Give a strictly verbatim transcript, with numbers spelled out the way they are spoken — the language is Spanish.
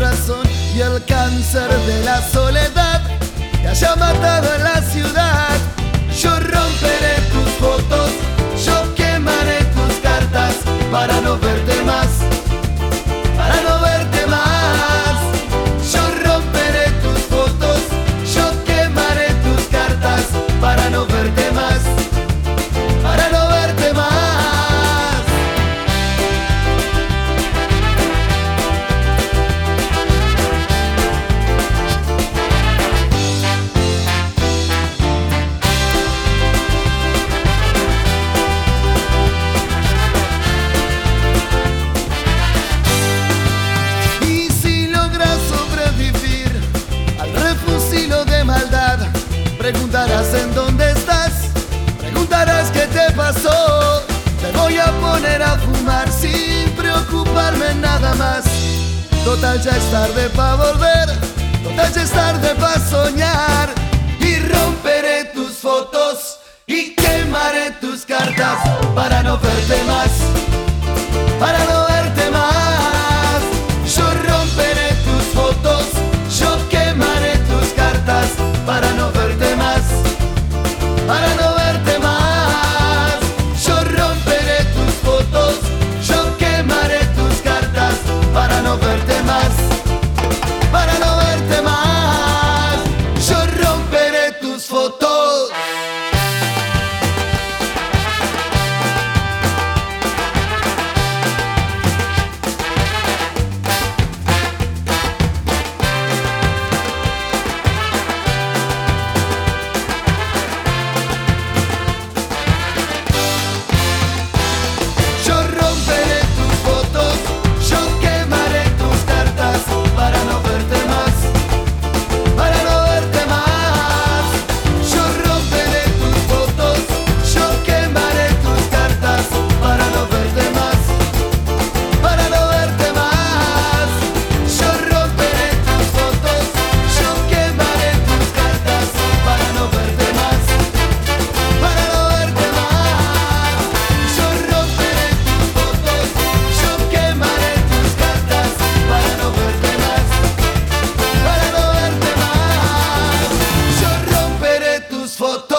razón y el cáncer de la soledad te haya matado en la ciudad. Yo romperé tus fotos, yo quemaré tus cartas para no verte más, para no verte más. Yo romperé tus fotos, yo quemaré tus cartas para no verte más, para no verte más. Preguntarás en dónde estás, preguntarás qué te pasó. Te voy a poner a fumar sin preocuparme nada más. Total ya es tarde pa' volver, total ya es tarde pa' soñar. Y romperé tus fotos y quemaré tus cartas para no verte más, para no verte más. Yo romperé tus fotos, yo quemaré tus cartas para no verte más, para no verte más. Yo romperé tus fotos, yo quemaré tus cartas para no verte más, para no verte más. Yo romperé tus fotos. Foto